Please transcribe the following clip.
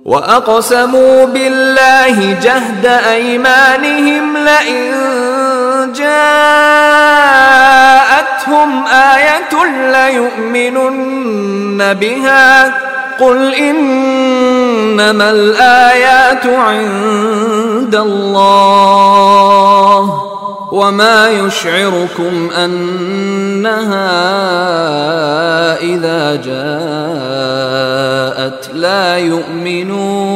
وأقسموا بالله جهد أيمانهم لئن جاءتهم آية ليؤمنن بها قل إنما الآيات عند الله وما يشعركم أنها إذا جاءت لا يؤمنون